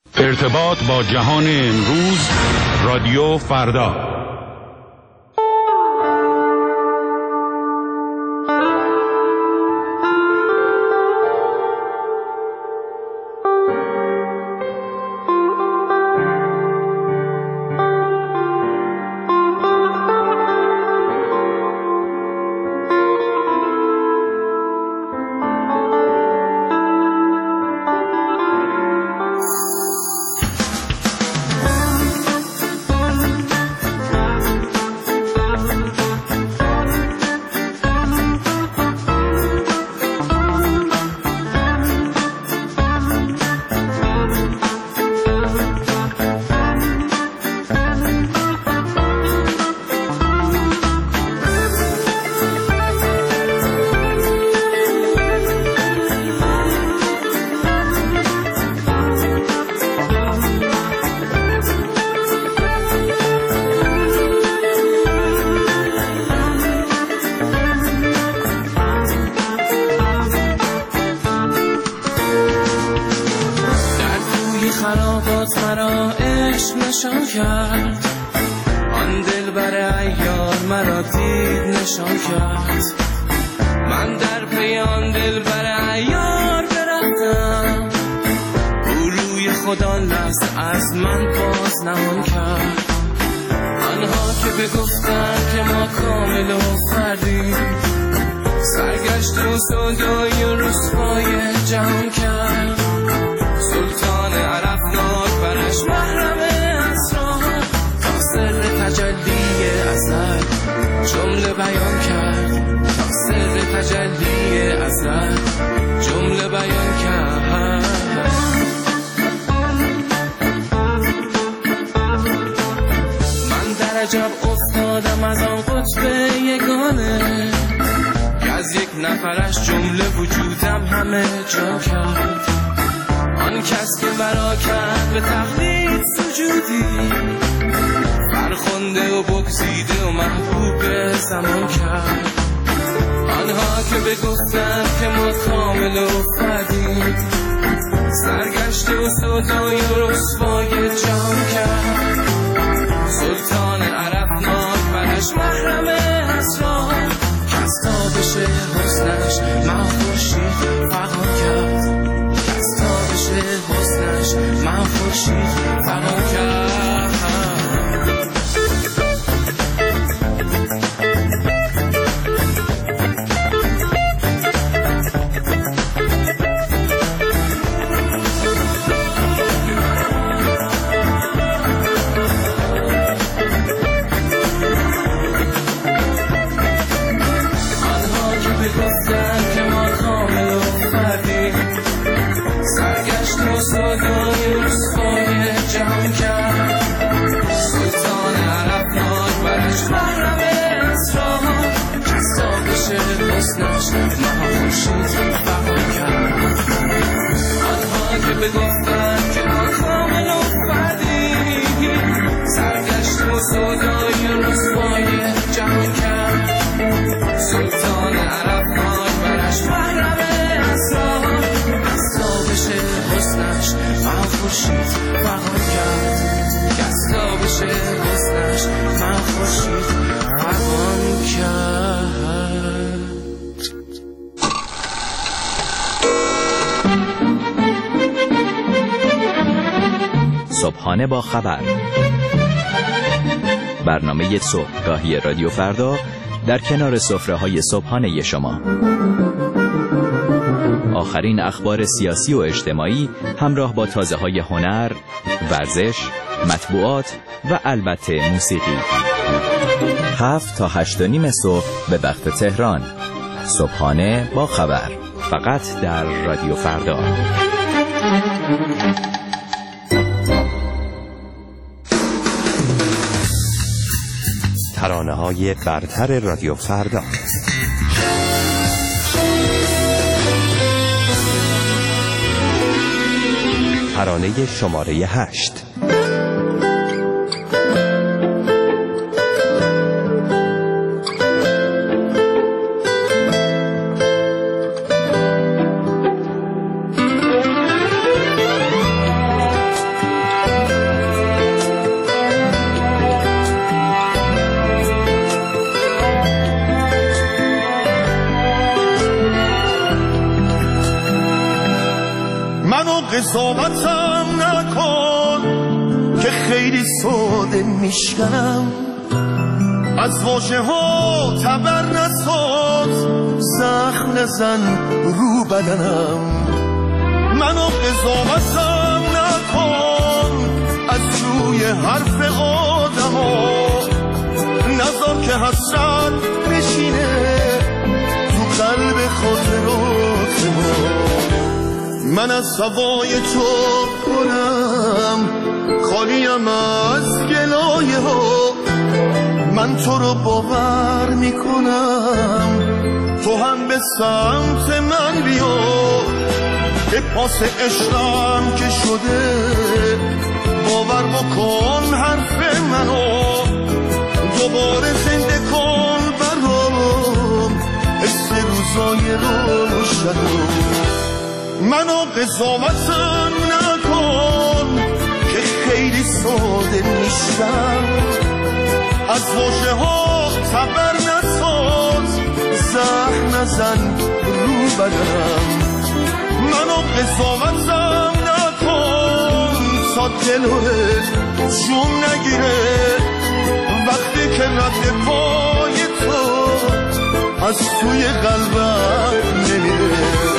ارتباط با جهان امروز، رادیو فردا. خرابات مرا عشق نشان کرد، آن دلبر عیار مرا دید نشان کرد. من در پی آن دلبر عیار برفتم، او روی خدا لحظه از من باز نمان کرد. آنها که بگفتن که ما کامل و فردیم، سرگشت و سودای و رسوای جهان کرد. سلطان عرفناک برش محرم اسرار، تا سر تجلی ازل جمله بیان کرد. تا سر تجلی ازل جمله بیان کرد. من در عجب افتادم از آن قطب یگانه، که از یک نفرش جمله وجودم همه جا کرد. آن کس که برا کرد به تقلید سجودی، فرخنده و بگزیده و محبوب زمان کرد. آنها که بگفتن که ما کامل و فردیم، سرگشته و سودای و رسوای جهان کرد. سلطان عرفناک برش محرم اسرار، کس تابش حسنش من خورشید فغان کرد. حسنش من خورشید فغان کرد. آنها که بگفتن که ما کامل و فردیم، سرگشت و سودای رسوای جهان کرد. سلطان عرفناک برش محرم اسرار، کس تابش حسنش من خورشید فغان کرد. آنها که بگفتن که ما کامل و فردیم، سرگشت و سودای رسوای جهان کرد. سلطان عرفناک برش محرم اسرار، کس حسنش من خورشید فغان کرد. کس تابش حسنش من خورشید فغان کرد. صبحانه با خبر، برنامه صبحگاهی رادیو فردا در کنار سفره‌های صبحانه شما. آخرین اخبار سیاسی و اجتماعی همراه با تازه‌های هنر، ورزش، مطبوعات و البته موسیقی. 7 تا 8:30 صبح به وقت تهران. صبحانه با خبر، فقط در رادیو فردا. ترانه‌های برتر رادیو فردا. ترانه شماره 8. منو قضاوتم نکن که خیلی ساده میشکنم، از واژه ها تبر نساز، زخم نزن رو بدنم. منو قضاوتم نکن از روی حرف آدم ها، نذار که حسرت بشینه تو قلب خاطرات ما. من از هوای تو پرم، خالیم از گلایه ها، من تو رو باور میکنم، تو هم به سمت من بیا، به پاس عشقم که شده باور بکن حرف منو، دوباره زنده کن برام حس روزای روشنو. منو قضاوتم نکن که خیلی ساده نیستم، از واژه ها تبر نساز، زخم نزن رو بدنم. منو قضاوتم نکن تا دلوه جون نگیره وقتی که رد پای تو از توی قلبم نمیره.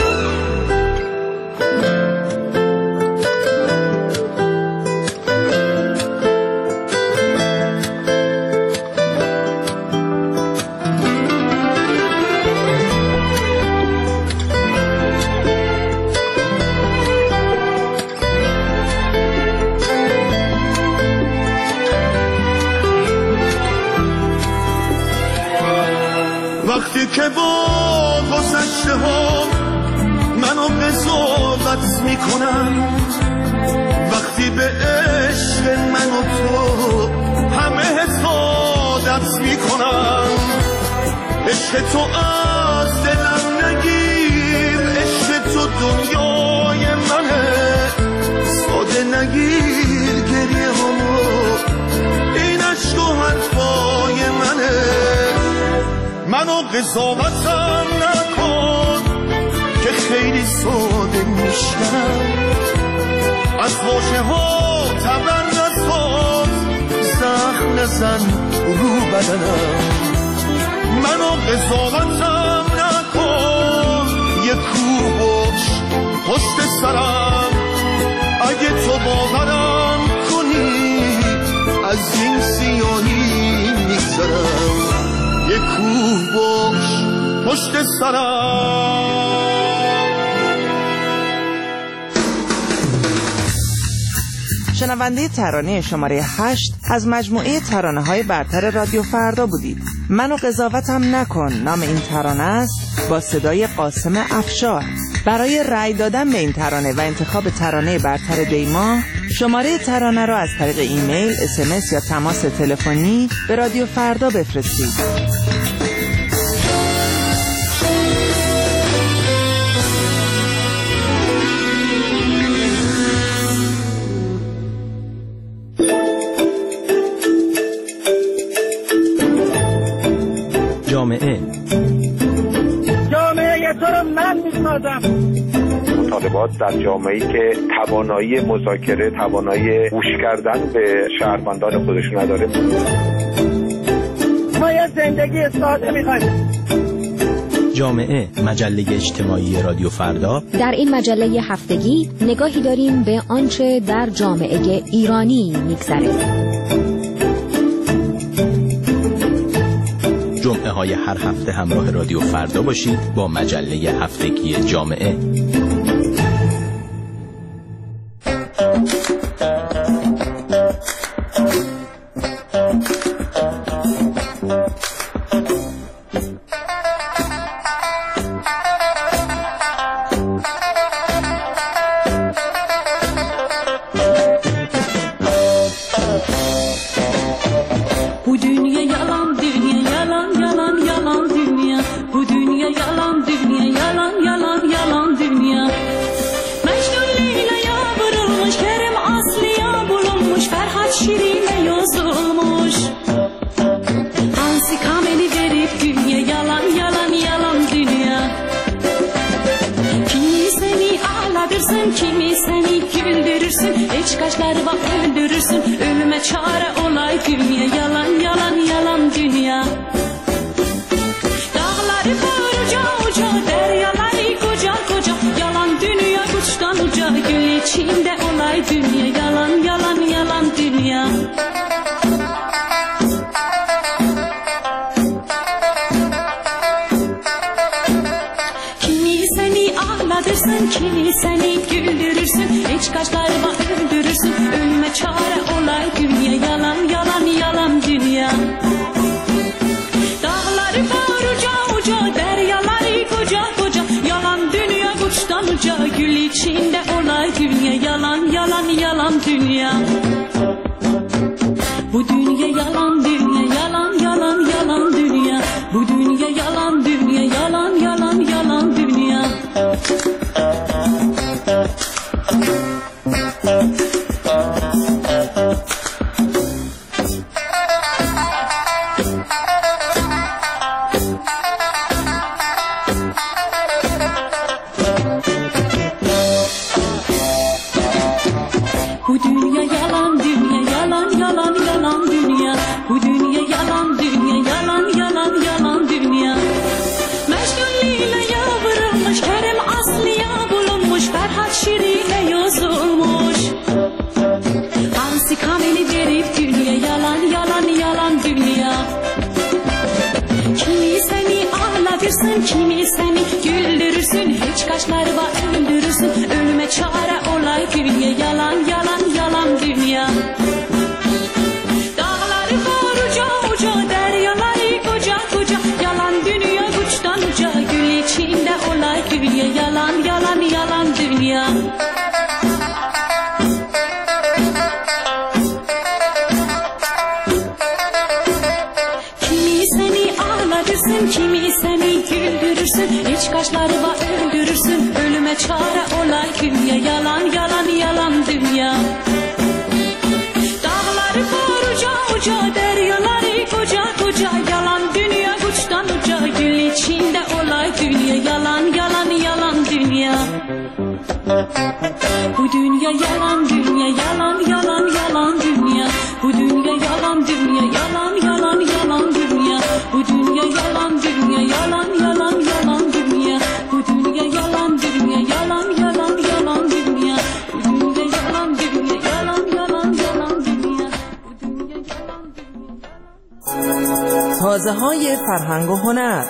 وقتی که با گذشته ها منو قضاوت میکنن، وقتی به عشق من و تو همه حسادت میکنن، عشق تو از دلم نگیر، عشق تو دنیای منه، ساده نگیر گریه همو، این عشق و حرفای منه. منو قضاوتم نکن که خیلی ساده میشنم، از واژه ها تبر نساز، زخم نزن رو بدنم. منو قضاوتم نکن یه کوه باش پشت سرم، اگه تو باورم کنی از این سیاهی میگذرم، یه کوه باش پشت سرم. شنونده ترانه شماره 8 از مجموعه ترانه‌های برتر رادیو فردا بودید. منو قضاوتم نکن نام این ترانه است، با صدای قاسم افشار. برای رأی دادن به این ترانه و انتخاب ترانه برتر دیما، شماره ترانه را از طریق ایمیل، SMS یا تماس تلفنی به رادیو فردا بفرستید. جامعه تو رو من میسازم. مطالبات در جامعه‌ای که توانایی مذاکره، توانایی گوش کردن به شهروندان خودشون نداره. ما یه زندگی ساده می‌خوایم. جامعه، مجله اجتماعی رادیو فردا. در این مجله هفتگی نگاهی داریم به آنچه در جامعه ایرانی می‌گذره. جمعه های هر هفته همراه رادیو فردا باشید با مجله هفتگی جامعه. seni güldürürsün, hiç kaşları var öldürürsün. Ölüme çare olay dünya, yalan yalan yalan dünya. Dağları var uca uca, deryaları koca koca, yalan dünya uçtan uca. Gül içinde olay dünya, yalan yalan yalan dünya. Kimi seni güldürürsün, hiç kaşları var öldürürsün. Ölüme çare olay dünya, yalan yalan yalan dünya. Dağları var uca uca, deryaları koca koca, yalan dünya uçtan uca. Gül içinde olay dünya, yalan yalan yalan dünya. Bu dünya yalan dünya, yalan yalan yalan dünya. Bu dünya yalan dünya, yalan yalan yalan dünya. Bu dünya yalan dünya, yalan yalan yalan dünya. Bu dünya yalan dünya, yalan yalan yalan dünya. Mecnun'la yavrulmuş, Kerem Aslı'ya bulunmuş, Ferhat Şirin'e yazılmış. Hansi Kamil'i verip dünya, yalan yalan yalan dünya. Kimi seni ağlatırsın, kimi seni güldürürsün, hiç kaşları var öldürürsün. Ölüme çare olay dünya, yalan yalan yalan dünya. Dağları var uca uca, deryaları koca koca, yalan dünya uçtan uca. Gül içinde olay dünya, yalan yalan yalan dünya. Kimi seni ağlatırsın, kimi seni güldürürsün, hiç kaşları var öldürürsün. Ölüme çare olay dünya, yalan yalan yalan dünya. Dağları var uca uca, deryaları koca koca, yalan dünya uçtan uca. Gül içinde olay dünya, yalan yalan yalan dünya. Bu dünya yalan dünya, yalan yalan yalan dünya. Bu dünya yalan dünya, yalan yalan yalan dünya. Bu dünya yalan dünya, yalan yalan yalan dünya. Bu dünya yalan dünya, yalan yalan yalan dünya. Bu dünya yalan dünya, yalan yalan yalan dünya. Bu dünya yalan dünya. تازه‌های فرهنگ و هنر.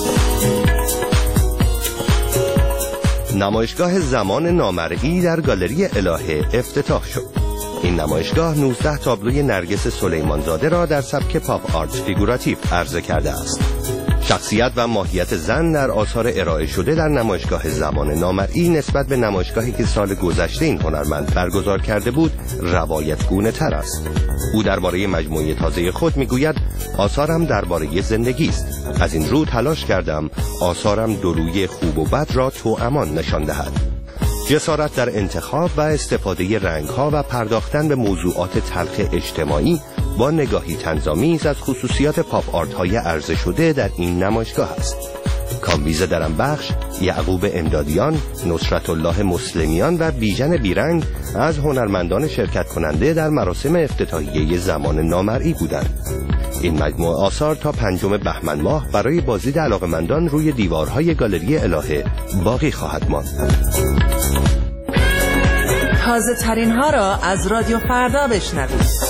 نمایشگاه زمان نامرئی در گالری الهه افتتاح شد. این نمایشگاه 19 تابلوی نرگس سلیمانزاده را در سبک پاپ آرت فیگوراتیو عرضه کرده است. شخصیت و ماهیت زن در آثار ارائه شده در نمایشگاه زمان نامرئی نسبت به نمایشگاهی که سال گذشته این هنرمند برگزار کرده بود روایتگونه تر است. او درباره مجموعه تازه خود میگوید آثارم درباره زندگی است. از این رو تلاش کردم آثارم دو روی خوب و بد را توامان نشان دهد. جسارت در انتخاب و استفاده رنگ‌ها و پرداختن به موضوعات تلخ اجتماعی با نگاهی طنزآمیز از خصوصیات پاپ آرت‌های عرضه شده در این نمایشگاه است. کامبیز درنبخش، یعقوب امدادیان، نصرت الله مسلمیان و بیژن بیرنگ از هنرمندان شرکت کننده در مراسم افتتاحیه زمان نامرئی بودند. این مجموعه آثار تا 5 بهمن ماه برای بازدید علاقه‌مندان روی دیوارهای گالری الهه باقی خواهد ماند. تازه ترین ها را از رادیو فردا بشنوید.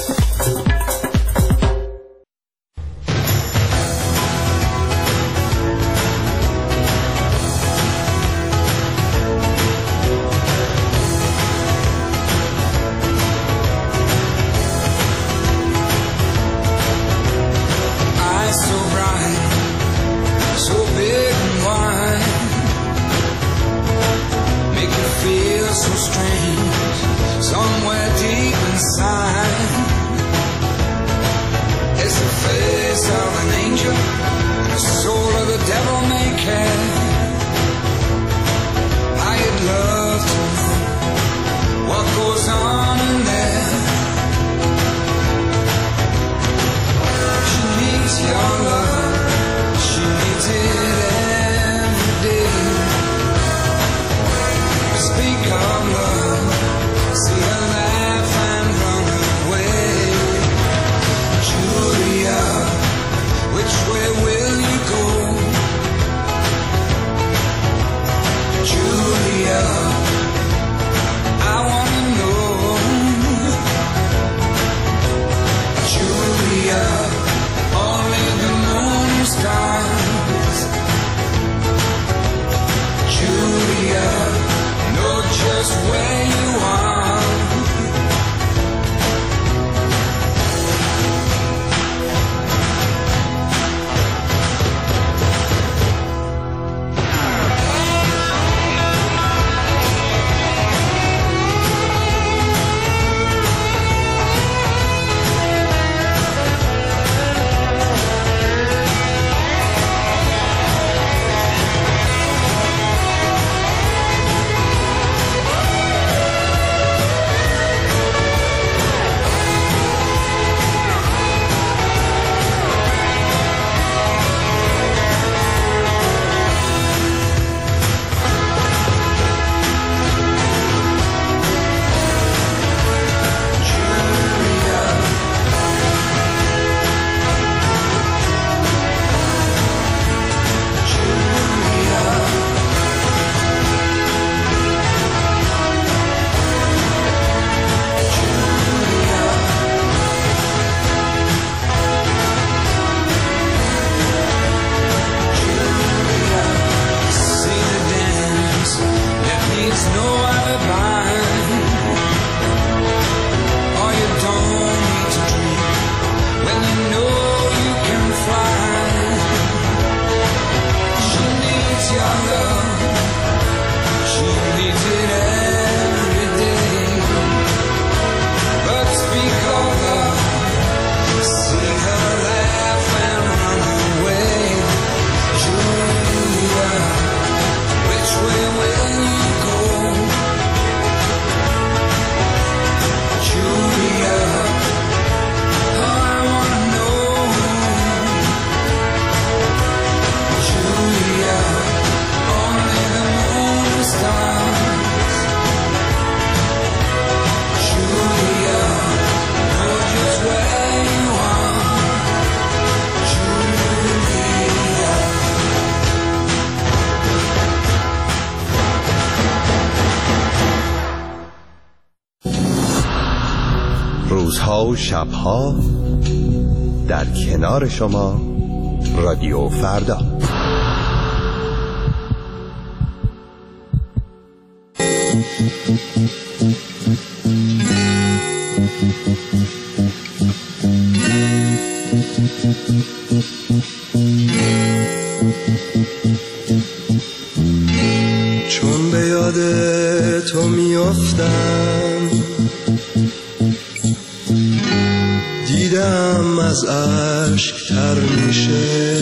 So strange, somewhere deep inside روزها و شبها در کنار شما رادیو فردا. چون به یاد تو میافتم، دیدم از اشک تر میشه،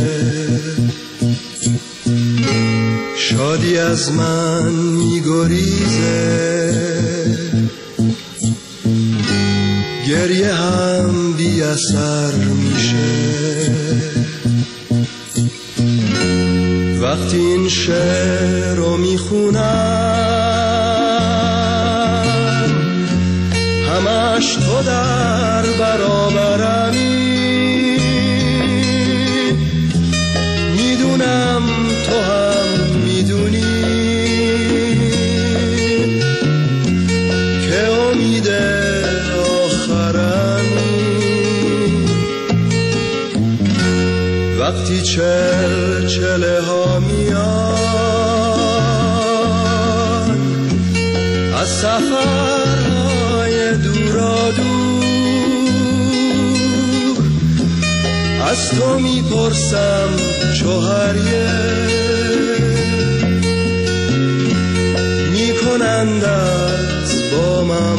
شادی از من میگریزه، گریه هم بی اثر میشه. وقتی این شعر رو میخونم، همش تو در برابرمی، میدونم تو هم میدونی که امید آخرمی. وقتی چله ها میان از سفرهای دورا دور، از تو میپرسم چوهریه، میکنندت با من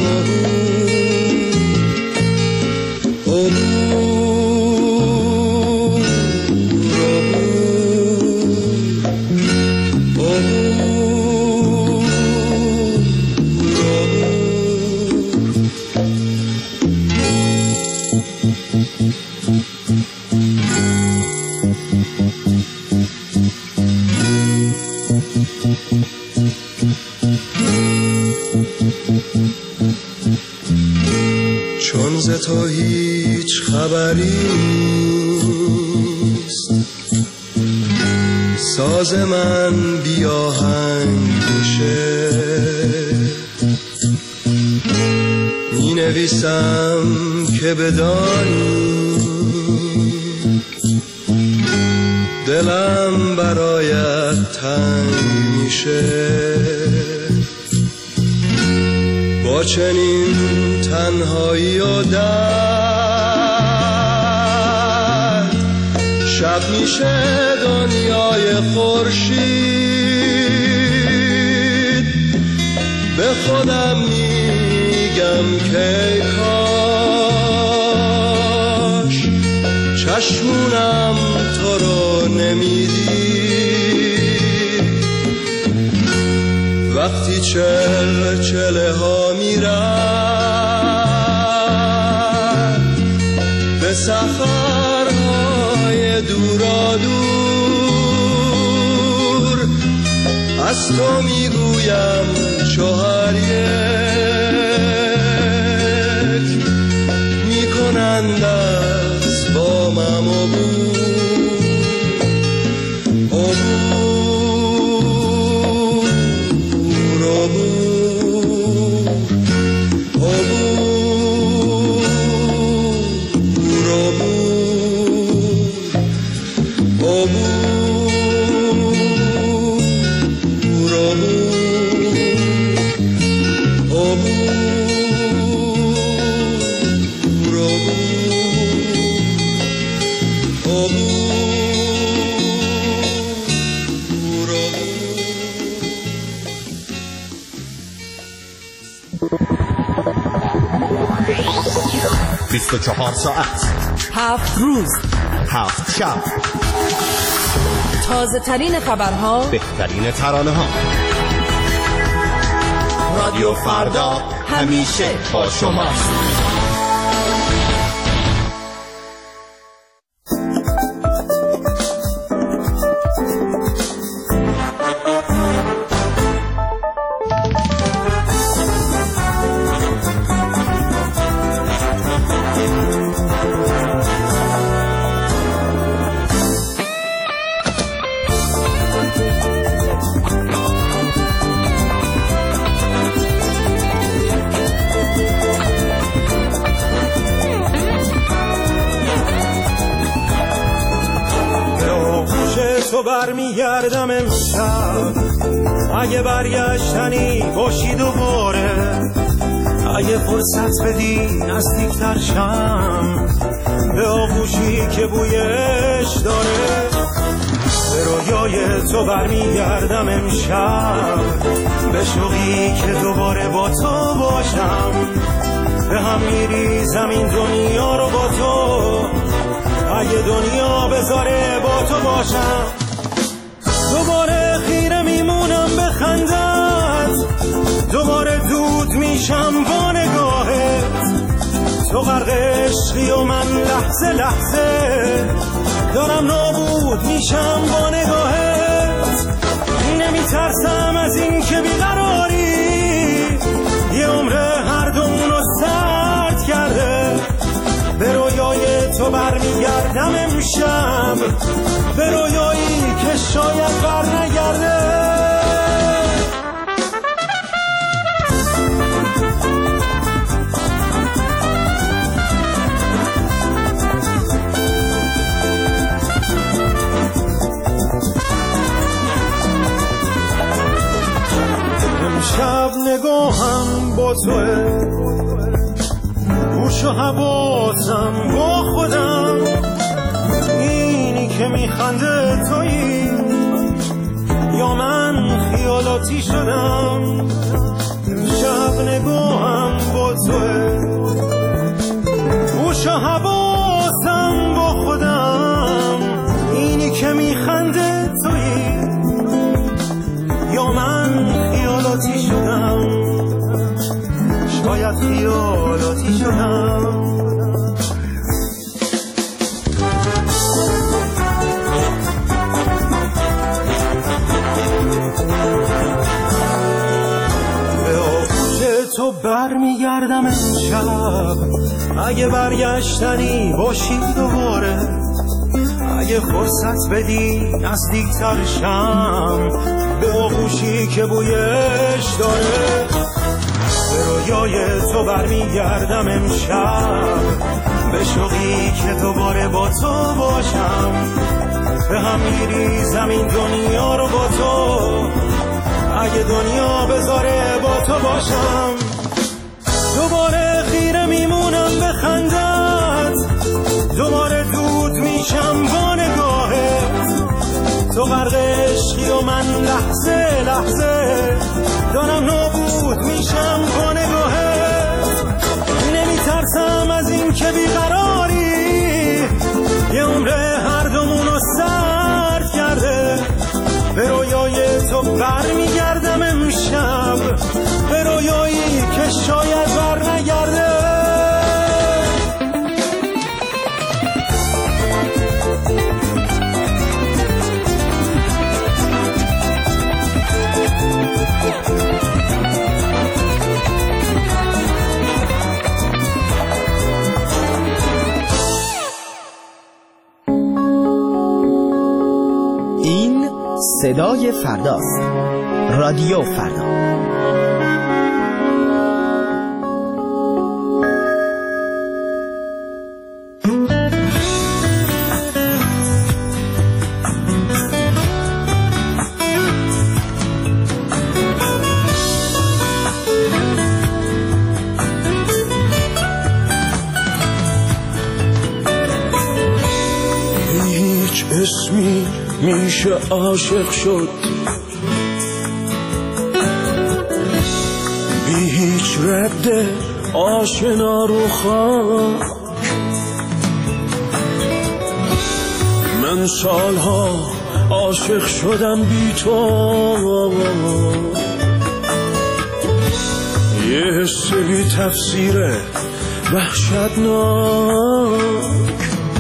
چون ز تو هیچ خبری نیست، ساز من بی آهنگ میشه، می نویسم که بدانی دلم برایت تنگ میشه. با چنین تنهایی و درد، شب میشه دنیای خورشید. به خودم میگم که کاش چشمونم تو رو نمیدید. وقتی چله ها میرن به سفرهای دورا دور، از تو میگویم چهار یک، میکنند از با من چهار ساعت، 7 روز، 7 شب، تازه ترین خبرها، بهترین ترانه ها. رادیو فردا همیشه با شماست. تو برمیگردم امشب، اگه برگشتنی باشی دوباره، اگه فرصت بدی نزدیکتر شم به آغوشی که بویش داره. به رویای تو برمیگردم امشب، به شوقی که دوباره با تو باشم، به هم میریزم این دنیا رو با تو، اگه دنیا بذاره با تو باشم. دوباره خیره میمونم به خندت، دوباره دود میشم با نگاهت، تو غرق عشقی و من لحظه لحظه دارم نابود میشم با نگاهت. نمیترسم از این که بیقراری یه عمر هر دومونو سرد کرده. به رویای تو برمیگردم امشب، به رویایی که شاید برنگرده. امشب نگاهم با توه، گوش و حواسم با خودم، اینی که میخنده تویی یا من خیالاتی شدم. امشب نگاهم با توه، گوش و حواسم با خودم، اینی که میخنده تویی یا من خیالاتی شدم، شاید خیالاتی شدم. به آغوش تو برمیگردم امشب، اگه برگشتنی باشی دوباره، اگه فرصت بدی نزدیکتر شم به آغوشی که بویش داره. به رویای تو برمیگردم امشب، به شوقی که دوباره با تو باشم، به هم میریزم این دنیا رو با تو، اگه دنیا بذاره با تو باشم. دوباره خیره میمونم به خندت، دوباره دود میشم با نگاهت، تو غرق عشقی و من لحظه لحظه دارم نابود میشم با نگاهت. نمیترسم از این که بیقراری یه عمر هر دومونو سرد کرده. به رویای تو برمیگردم امشب، به رویایی که شاید برنگرده. این صدای فرداست. رادیو فردا. هیچ اسمی میشه عاشق شد، بی هیچ رد آشنا رو خاک. من سالها عاشق شدم بی تو، یه حس بی تفسیره وحشتناک.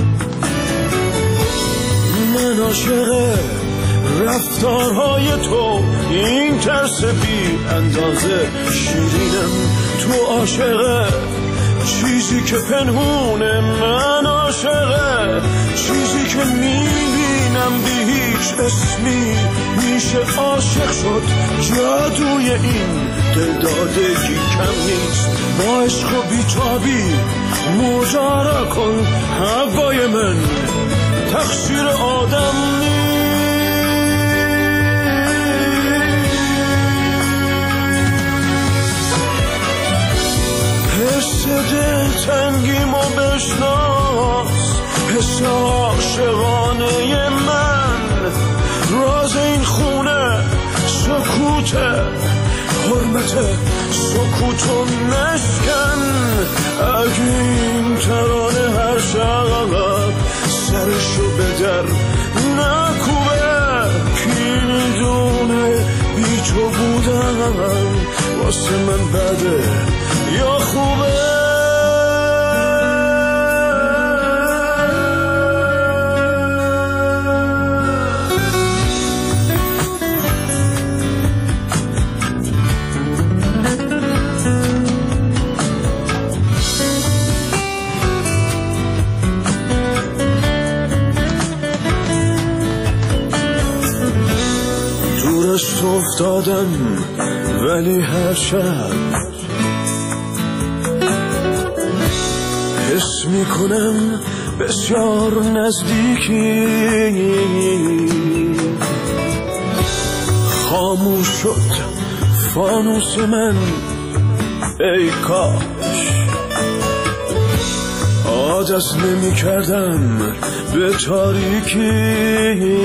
من عاشق رفتارهای تو، این ترس بی اندازه شیرینم. تو عاشق چیزی که پنهونه، من عاشق چیزی که میبینم. بی هیچ اسمی میشه عاشق شد، جادوی این دلدادگی کم نیست. با عشق و بیتابی ماجرا کن، هوای من تقصیر آدم نیست. دلتنگیمو بشناس، حس عاشقانه من. راز این خونه سکوته، حرمت سکوتو نشکن. اگه این ترانه هر شب سرشو به در نکوبه، کی میدونه بی تو بودن واسه من بده یا خوبه. دورش افتادم ولی هر شب حس میکنم بسیار نزدیکی. خاموش شد فانوس من، ای کاش عادت نمی کردم به تاریکی.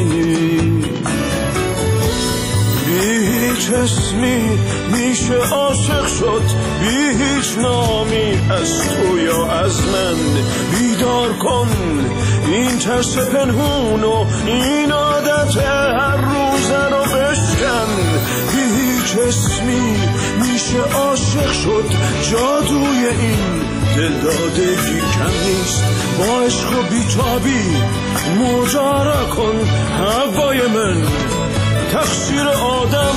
هیچ اسمی میشه عاشق شد، بی هیچ نامی از تو یا از من. بیدار کن این ترس پنهون و این عادت هر روزه رو بشکن. بی هیچ اسمی میشه عاشق شد، جادوی این دلدادگی کم نیست. با عشق و بیتابی مجارا کن هوای من، تقصیر آدم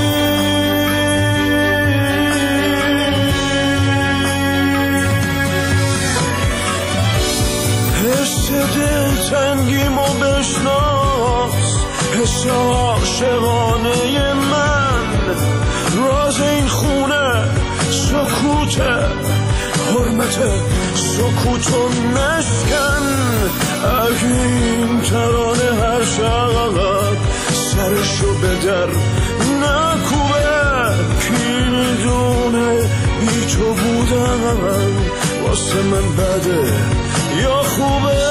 حس دلتنگیمو بشناس، حس عاشقانه من. راز این خونه سکوته، حرمت سکوتو نشکن. اگه این ترانه هر شب سرشو به در نکوبه، کی میدونه بی تو بودن واسه من بده یا خوبه.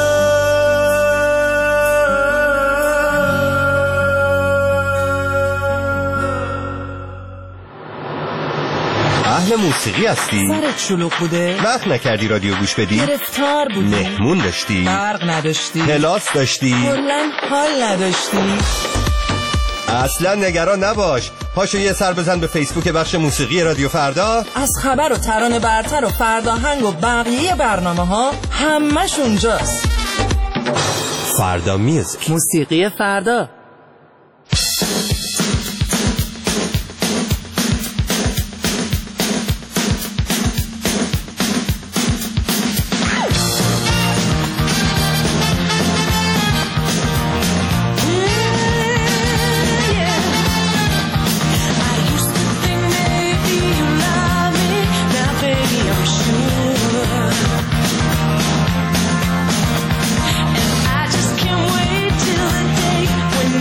اهل موسیقی هستی؟ سرت شلوغ بوده؟ وقت نکردی رادیو گوش بدی؟ گرفتار بودی؟ مهمون داشتی؟ برق نداشتی؟ کلاس داشتی؟ کلاً حال نداشتی؟ اصلا نگران نباش، پاشو یه سر بزن به فیسبوک بخش موسیقی رادیو فردا. از خبر و ترانه برتر و فرداهنگ و بقیه برنامه ها همش اونجاست. فردا میوزیک، موسیقی فردا. When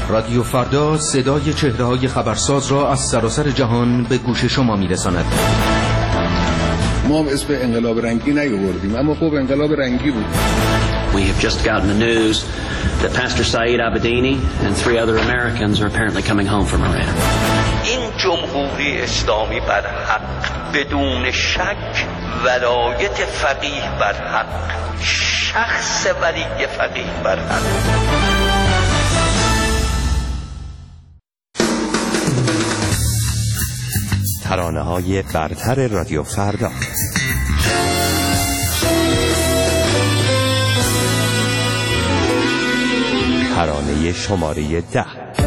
رادیو فردا صدای چهره‌های خبرساز را از سراسر جهان به گوش شما می‌رساند. ما هم اسم انقلاب رنگی نیاوردیم، اما خب انقلاب رنگی بود. We have just gotten the news that Pastor Saeed Abedini and 3 other Americans are apparently coming home from Iran. این جمهوری اسلامی بر حق، بدون شک ولایت فقیه بر حق، شخص ولی فقیه بر حق. ترانه‌های برتر رادیو فردا. ترانه شماره 10.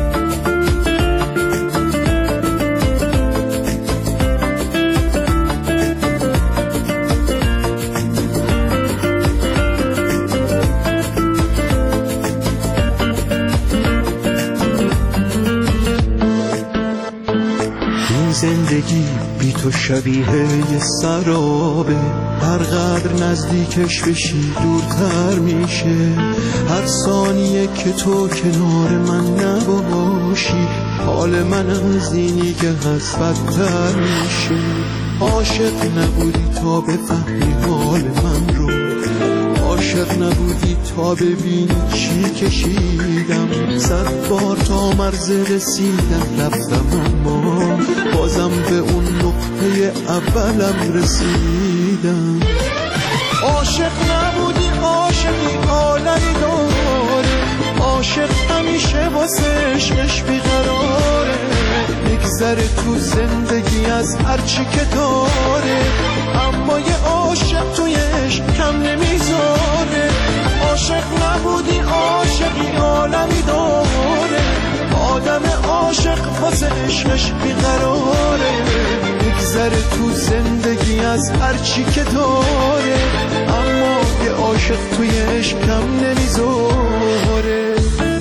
زندگی بی تو شبیه یه سرابه، هر قدر نزدیکش بشی دورتر میشه. هر ثانیه که تو کنار من نباشی، حال من از اینی که هست بدتر میشه. عاشق نبودی تا بفهمی حال من رو، عاشق نبودی تا ببینی چی کشیدم. 100 بار تا مرز رسیدم رفتم، اما بازم به اون نقطه اولم رسیدم. عاشق نبودی عاشقی عالمی داره، عاشق همیشه واسه عشقش بیقراره. میگذره تو زندگی از هرچی که داره، اما یه عاشق توی عشق کم نمیذاره. عاشق نبودی عاشقی عالمی داره، آدم عاشق واسه عشقش بیقراره. میگذره تو زندگی از هرچی که داره، اما یه عاشق توی عشق کم نمیذاره.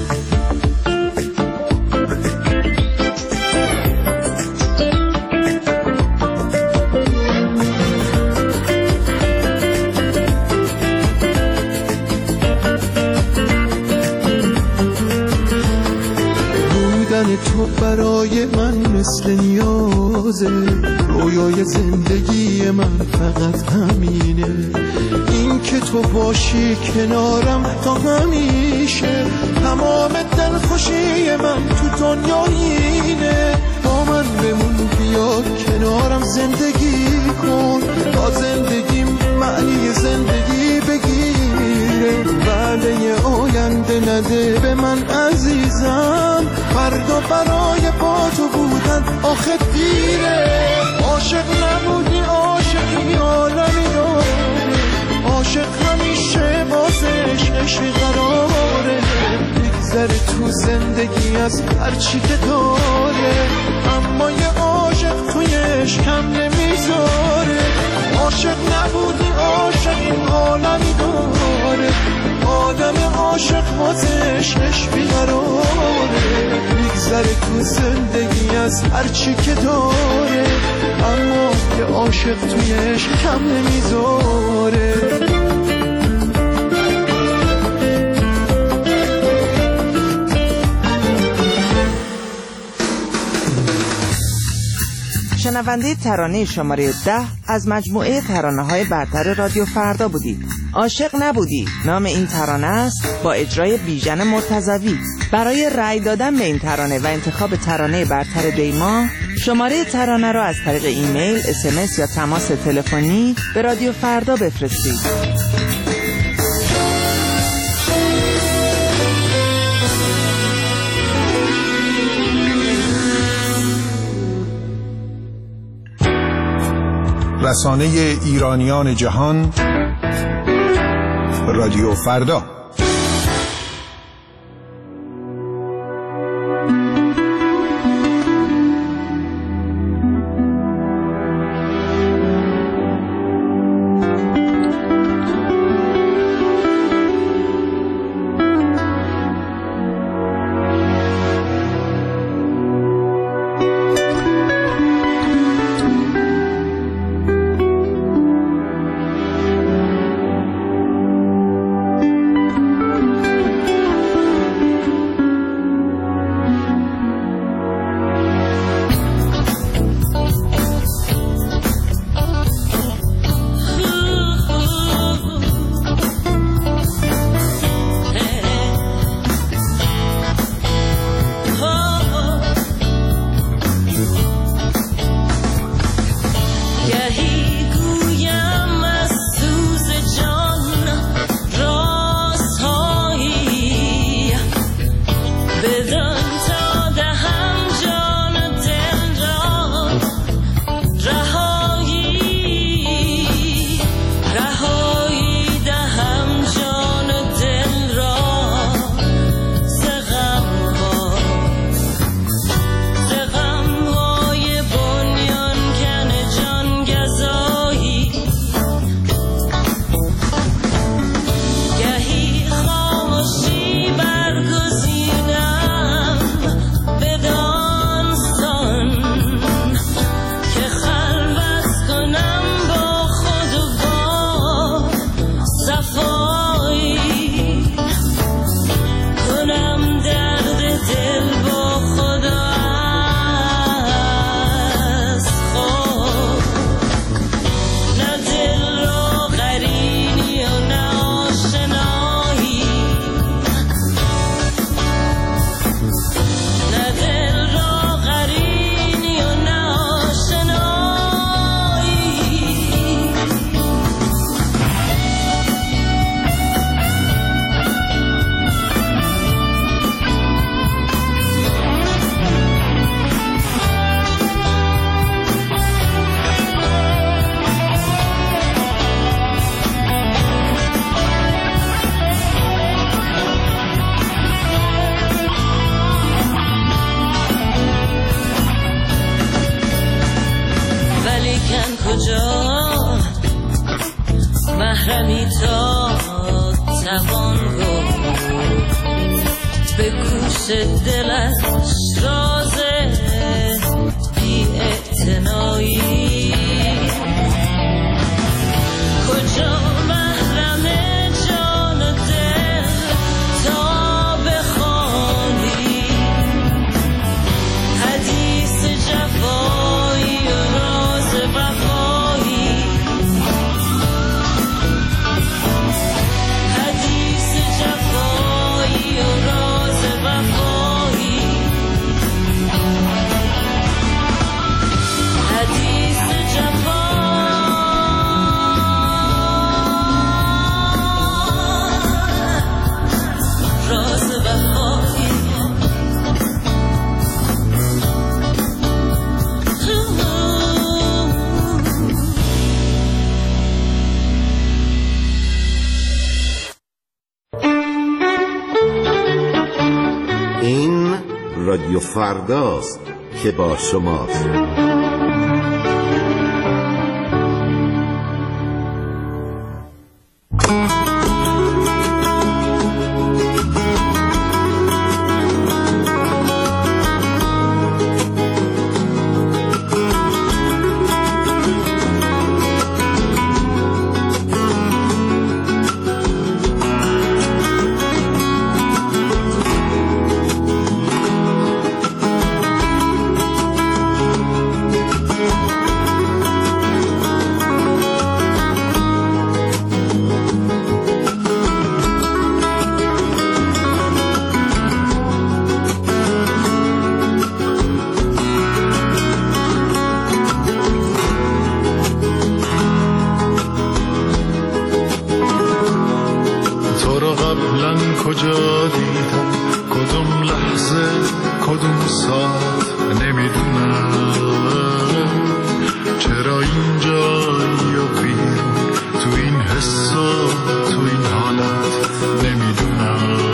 تو برای من مثل نیازه، رویای زندگی من فقط همینه. این که تو باشی کنارم تا همیشه، تمام دلخوشی من تو دنیا اینه. با من بمون بیا کنارم زندگی کن، تا زندگیم معنی زندگی بگیره. بله آینده نده به من عزیزم، فردا برای با تو بودن آخه دیره. عاشق نبودی عاشقی عالمی داره، عاشق همیشه بازش عشق قراره. میگذره تو زندگی از هرچی که داره، اما یه عاشق توی عشق کم نمیذاره. عاشق نبودی عاشقی عالمی داره، آدم عاشق واسش عشق بیقراره. میگذره تو زندگی از هرچی که داره، اما یه عاشق توی عشق کم نمیذاره. شنونده ترانه شماره 10 از مجموعه ترانه‌های برتر رادیو فردا بودید. عاشق نبودی نام این ترانه است، با اجرای بیژن مرتضوی. برای رأی دادن به این ترانه و انتخاب ترانه برتر دیما، شماره ترانه را از طریق ایمیل، SMS یا تماس تلفنی به رادیو فردا بفرستید. رسانه ایرانیان جهان، رادیو فردا. کجا محرمی تا توان گفت به گوش دلش راز بی اعتنایی کجا محرم جان و دل تا بخوانی حدیث جفایی و راز وفایی حدیث جفایی و راز وفایی حدیث جفایی راز وفایی این رادیو فرداست که با شماست. کجا دیدم کدوم لحظه کدوم ساعت نمیدونم چرا اینجایی و بیرون تو این حس و تو این حالت نمیدونم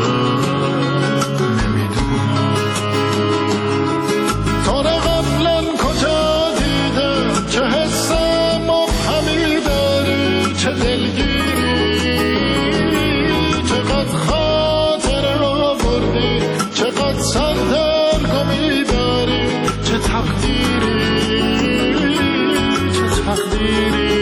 تا قبلا کجا دیدم چه حس مبهمی داری چه دلگیری سردرگمی داری چه تقدیری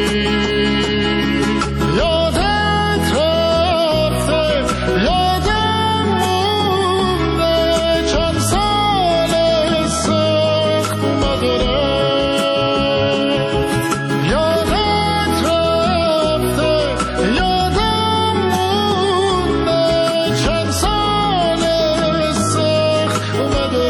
یادت رفته یادم مونده چند سال سخت اومد و رفت یادت رفته یادم مونده چند سال اومد و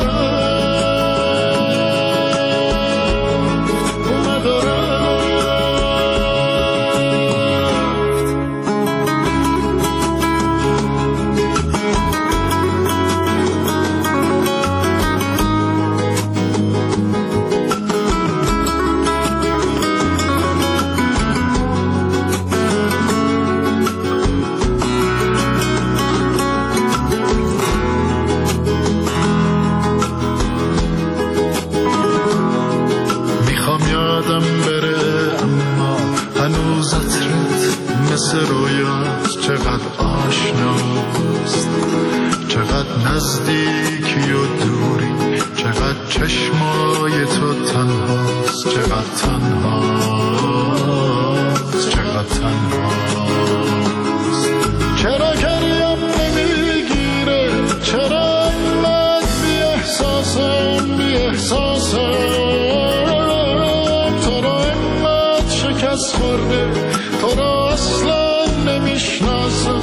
رویاست چقدر آشناست چقدر نزدیکی و دوری چقدر چشمای تو تنهاست چقدر تنهاست چرا گریم نمیگیره چرا انقدر بی احساسم تو را انقدر شکست خورده تو را اصلا نمیشناسم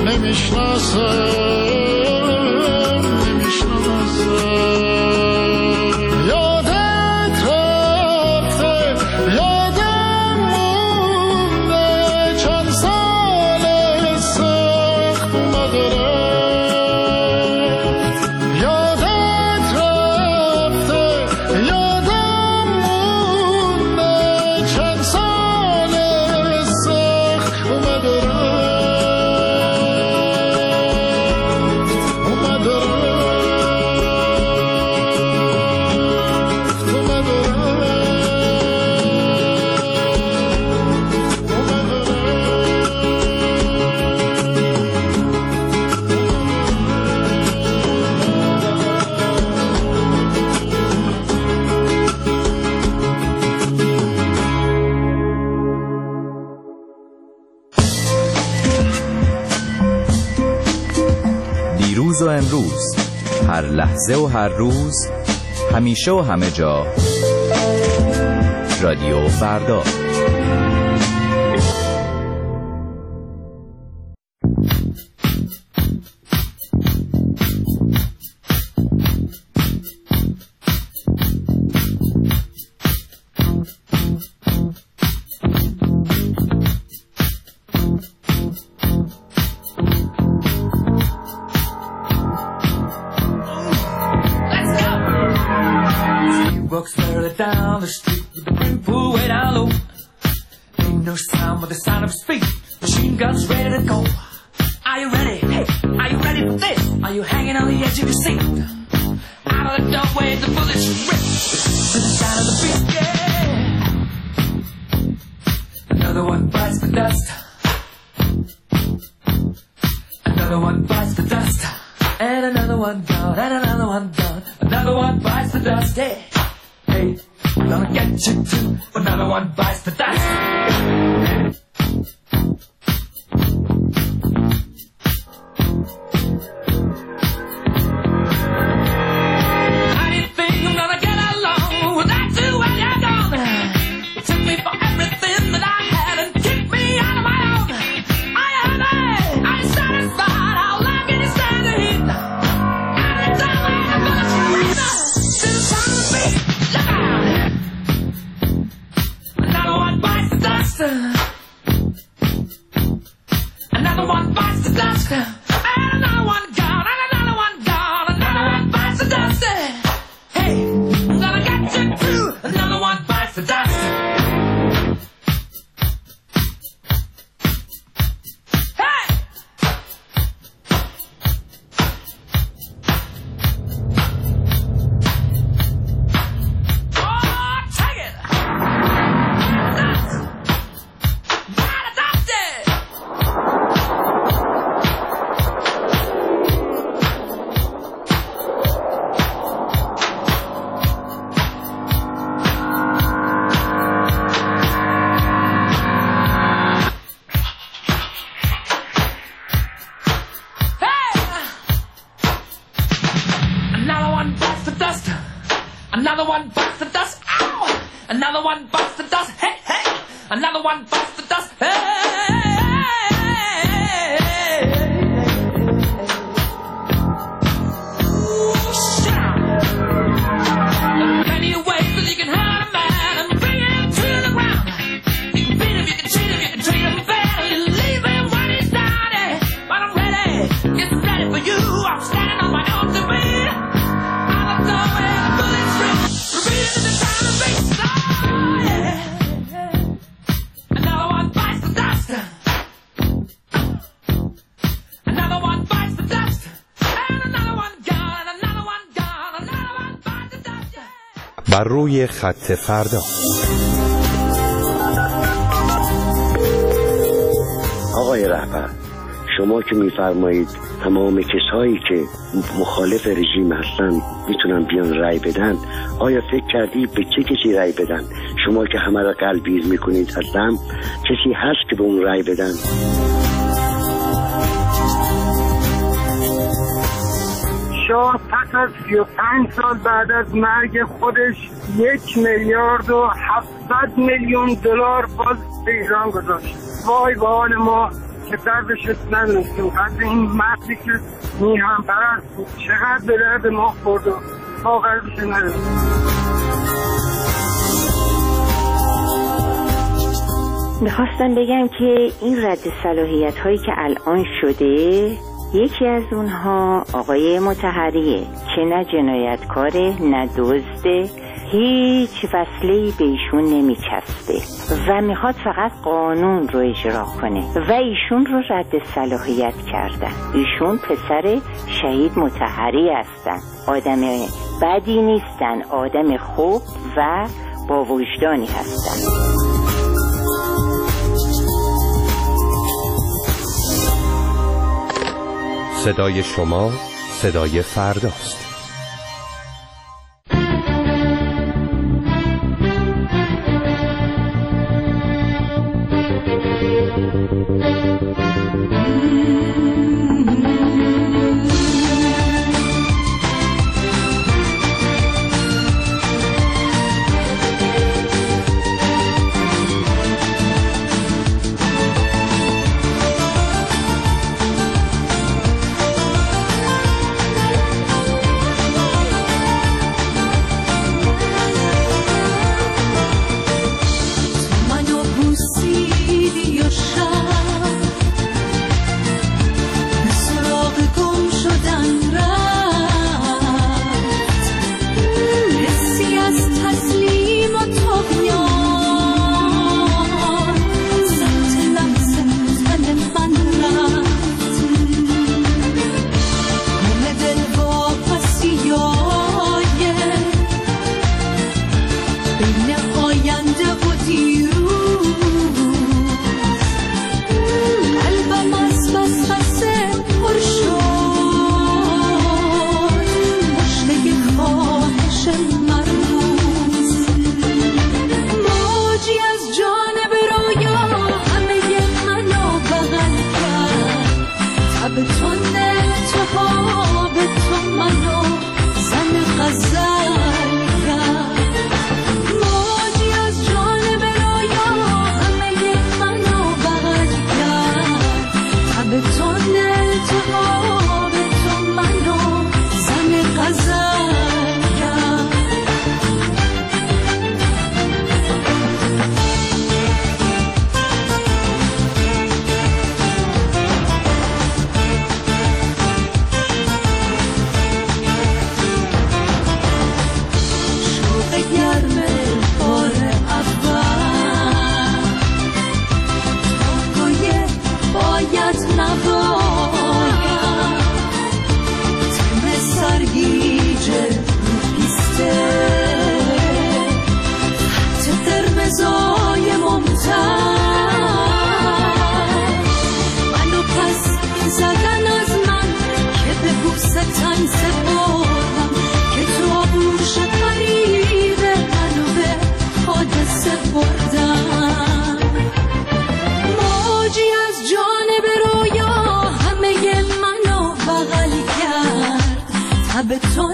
یادت رفته یادم مونده چند سال سخت اومد و رفت یادت رفته یادم مونده چند سال سخت اومد و رفت روز، هر لحظه و هر روز، همیشه و همه جا. رادیو فردا. Down the street with the brim pulled way down low. Ain't no sound but the sound of speed. Machine guns ready to go. Are you ready? Hey, are you ready for this? Are you hanging on the edge of your seat? Out of the doorway, the bullets rip to the sound of the beat. Yeah. Another one bites the dust. Another one bites the dust. And another one gone. And another one gone. Another one bites the dust. Yeah. Hey, I'm gonna get you too. Another one bites the dust. How do you think I'm gonna get along without you when you're gone? You took me for everything that I had and kicked me out of my own. Are you happy? Are you satisfied? How long can you stand the heat? Out of the doorway, the bullets rip to the sound of the beat. Another one bites the dust. Another one bites the dust. And another one gone. And another one gone. Another one bites the dust. Hey, I'm gonna get you too. Another one bites the dust. Hey! Another one bites the dust. Ow! Another one bites the dust. Hey, hey! Another one bites the dust. Hey! Plenty of ways that you can hurt a man and bring him to the ground. You can beat him, you can cheat him, you can treat him bad, you leave him when he's down. But I'm ready, get ready for you. I'm standing on my own to be. بر روی خط فردا. آقای رهبر، شما که میفرمایید تمام کسایی که مخالف رژیم هستن میتونن بیان رای بدن، آیا فکر کردی به چه کسی رای بدن؟ شما که همه را قلبیز میکنید هستم، کسی هست که به اون رای بدن؟ شاه پس از 35 سال بعد از مرگ خودش 1,700,000,000 باز به ایران گذاشت. وای به حال ما که دردش ندونستیم. قدر این مردی که میهم پرست بود چقدر به درد ما خورد و باورش نداریم. میخواستم بگم که این رد صلاحیت هایی که الان شده، یکی از اونها آقای مطهریه که نه جنایتکاره نه دزده، هیچ وصله‌ای به ایشون نمیچسبه و میخواد فقط قانون رو اجرا کنه و ایشون رو رد صلاحیت کردن. ایشون پسر شهید مطهری هستن، آدم بدی نیستن، آدم خوب و با وجدانی هستن. صدای شما صدای فرداست.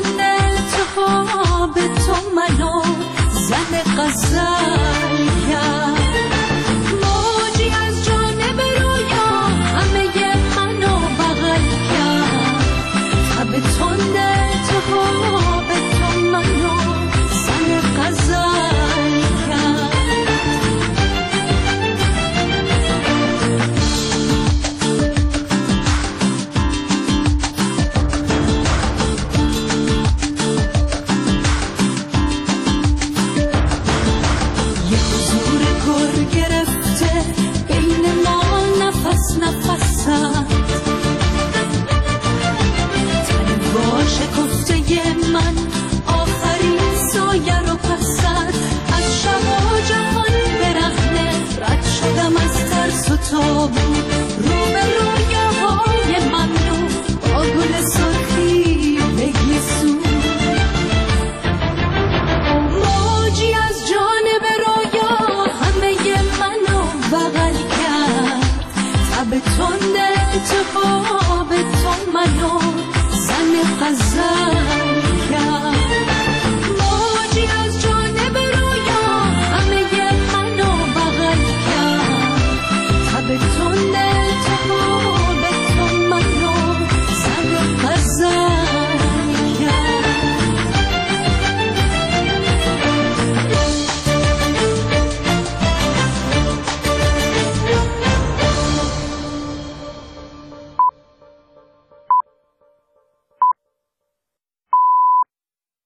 التهاب تو منو زن غزل کرد